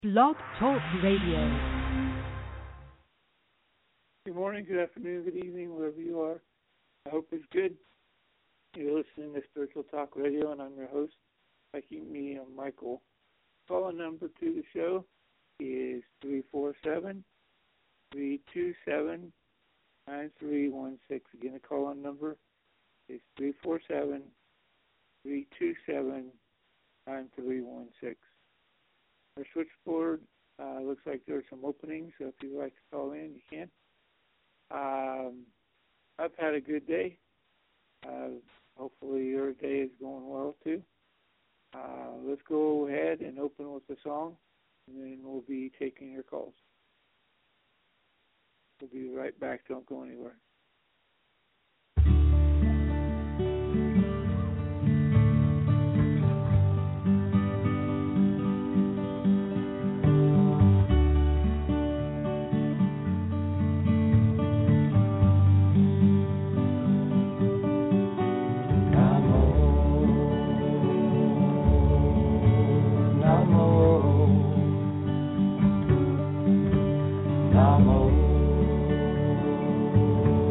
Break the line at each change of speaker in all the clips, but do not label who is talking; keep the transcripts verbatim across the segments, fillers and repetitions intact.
Blog Talk Radio.
Good morning, good afternoon, good evening, wherever you are. I hope it's good. You're listening to Spiritual Talk Radio, and I'm your host. Like me, I'm Michael. Call number to the show is three four seven, three two seven, nine three one six. Again, the call-in number is three four seven, three two seven, nine three one six. Our switchboard uh, looks like there's some openings, so if you'd like to call in, you can. Um, I've had a good day. Uh, hopefully your day is going well, too. Uh, let's go ahead and open with a song, and then we'll be taking your calls. We'll be right back. Don't go anywhere.
Namo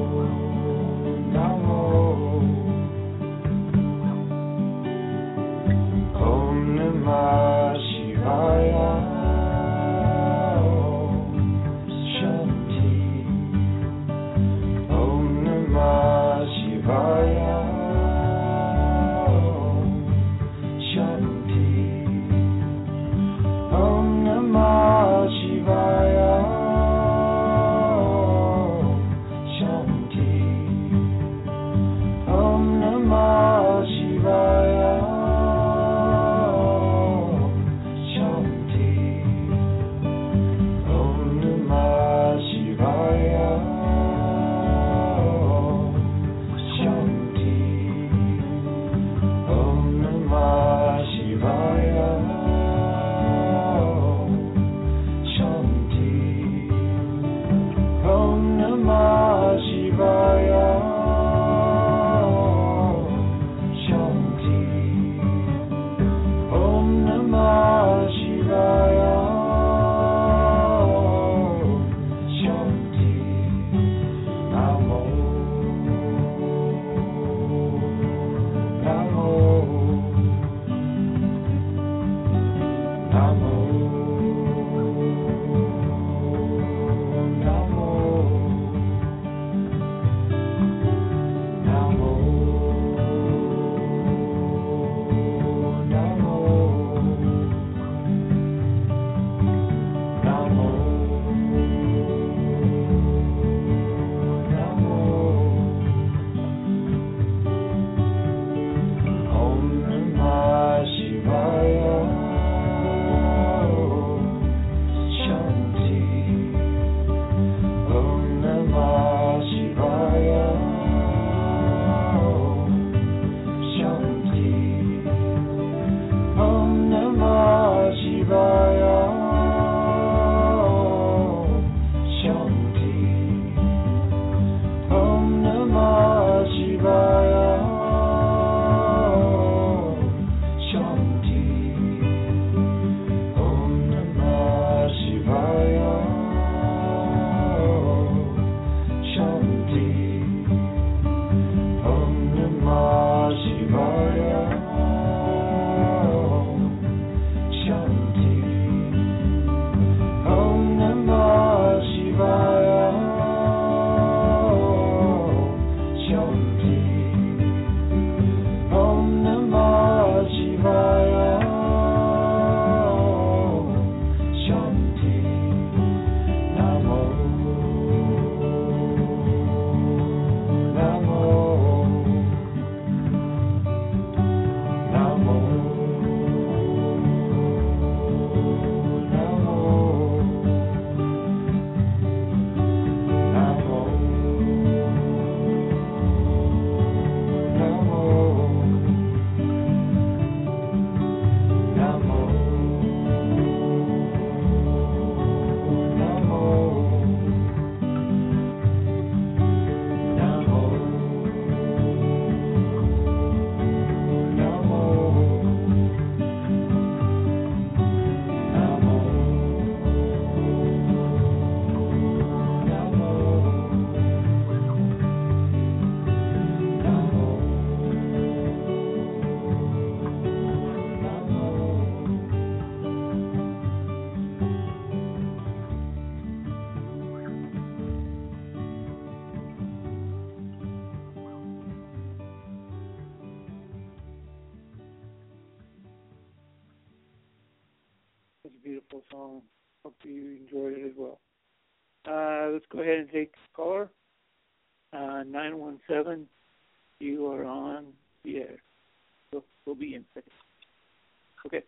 wonderful song. Hope you enjoyed it as well. Uh, let's go ahead and take the caller. Uh, nine one seven, you are on the air. We'll, we'll be in seconds. Okay.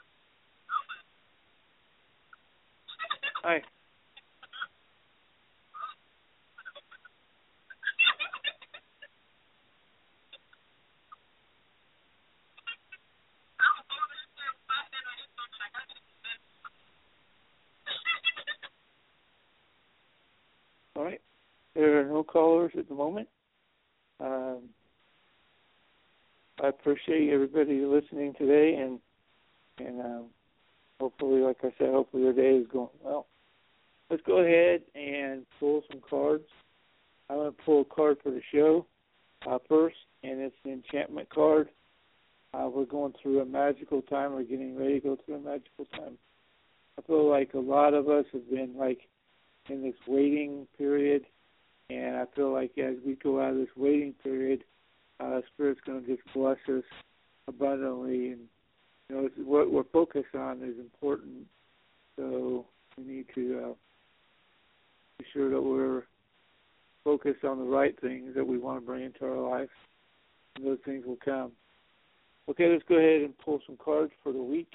Hi. All right. There are no callers at the moment. Um, I appreciate everybody listening today, and and um, hopefully, like I said, hopefully your day is going well. Let's go ahead and pull some cards. I'm going to pull a card for the show uh, first, and it's an enchantment card. Uh, we're going through a magical time. We're getting ready to go through a magical time. I feel like a lot of us have been like in this waiting period, and I feel like as we go out of this waiting period, uh, Spirit's going to just bless us abundantly. And you know, it's, what we're focused on is important, so we need to uh, be sure that we're focused on the right things that we want to bring into our life, and those things will come. Okay, let's go ahead and pull some cards for the week.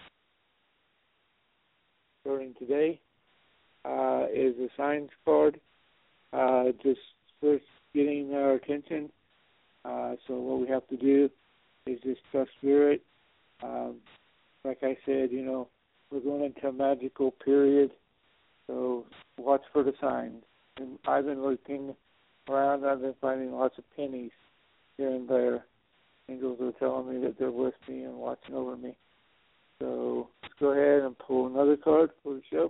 Starting today uh, is a signs card, uh, just first getting our attention. Uh, so what we have to do is just trust Spirit. Um, like I said, you know, we're going into a magical period, so watch for the signs. And I've been looking around, I've been finding lots of pennies here and there. Angels are telling me that they're with me and watching over me. So let's go ahead and pull another card for the show.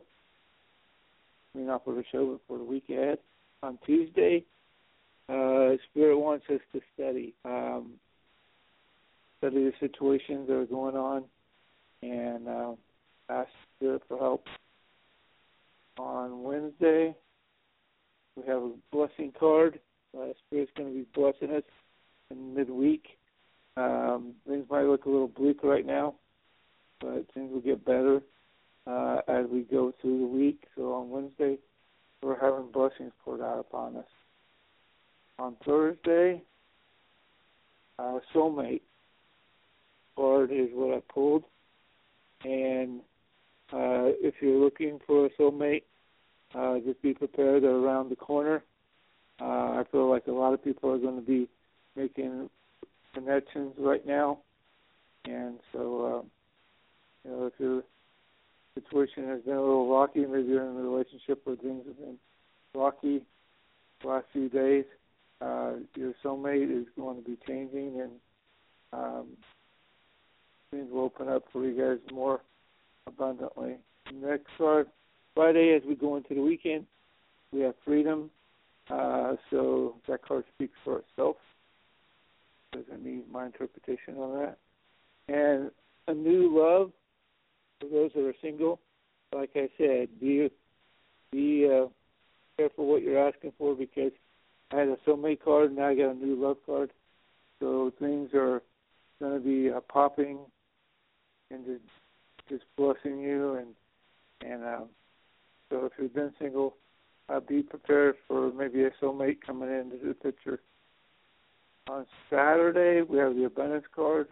I mean, not for the show, but for the week ahead. On Tuesday, uh, Spirit wants us to study. Um, study the situations that are going on and uh, ask Spirit for help. On Wednesday, we have a blessing card. Uh, Spirit's going to be blessing us in midweek. Um, things might look a little bleak right now, but things will get better uh, as we go through the week. So on Wednesday, we're having blessings poured out upon us. On Thursday, our soulmate card is what I pulled. And uh, if you're looking for a soulmate, uh, just be prepared. They're around the corner. Uh, I feel like a lot of people are going to be making connections right now. And so, um, you know, if your situation has been a little rocky, maybe you're in a relationship where things have been rocky the last few days, uh, your soulmate is going to be changing, and um, things will open up for you guys more abundantly. Next card, Friday, as we go into the weekend, we have freedom. Uh, so that card speaks for itself. Doesn't need my interpretation on that. And a new love, for those that are single, like I said, be be uh, careful what you're asking for, because I had a soulmate card, and now I got a new love card. So things are going to be uh, popping and just, just blessing you. And and um, so if you've been single, uh, be prepared for maybe a soulmate coming into the picture. On Saturday, we have the abundance card.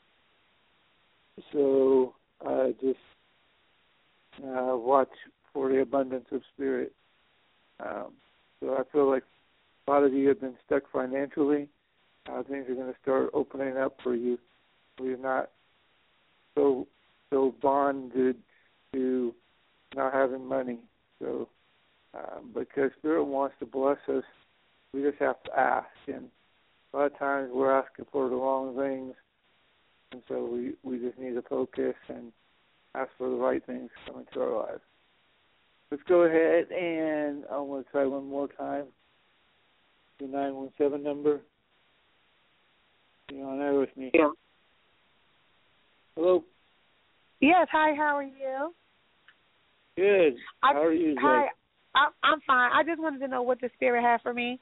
So uh, just uh, watch for the abundance of Spirit. Um, so I feel like a lot of you have been stuck financially. Uh, things are going to start opening up for you. We're not so so bonded to not having money. So um, because Spirit wants to bless us, we just have to ask. And a lot of times we're asking for the wrong things, and so we, we just need to focus and ask for the right things coming to our lives. Let's go ahead and I want to try one more time. The nine one seven number. You're on there with me.
Yeah.
Hello.
Yes. Hi. How are you?
Good.
I,
how are you today?
Hi. I, I'm fine. I just wanted to know what the Spirit had for me.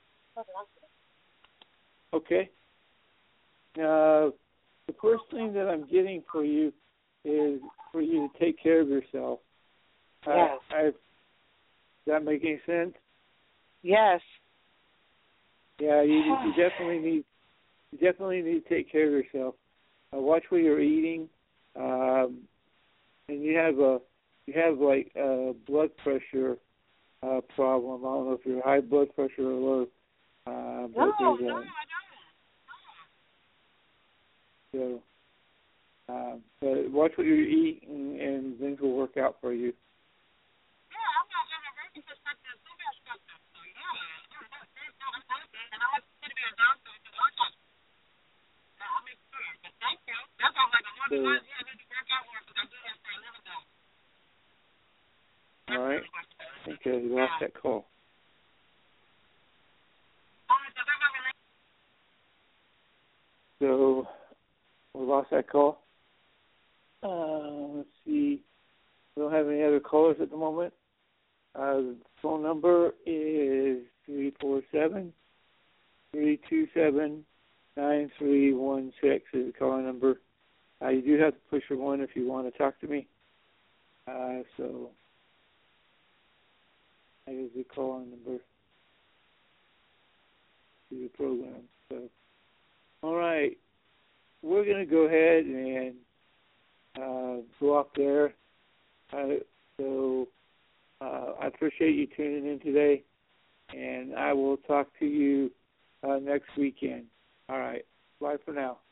Okay. Uh, the first thing that I'm getting for you is for you to take care of yourself. that make any sense?
Yes.
Yeah, you, you definitely need you definitely need to take care of yourself. Uh, watch what you're eating, um, and you have a you have like a blood pressure uh, problem. I don't know if you're high blood pressure or low. Uh, but
No,
there's
no,
a,
I
so, um, but watch what you eat, and, and things will work out for you. So, all right. I think I lost that call. So, we lost that call. Uh, let's see. We don't have any other callers at the moment. Uh, the phone number is three four seven, three two seven, nine three one six is the calling number. Uh, you do have to push your one if you want to talk to me. Uh, so, that is the calling number to the program. So, all right. We're going to go ahead and uh, go off there. Uh, so, uh, I appreciate you tuning in today, and I will talk to you uh, next weekend. All right. Bye for now.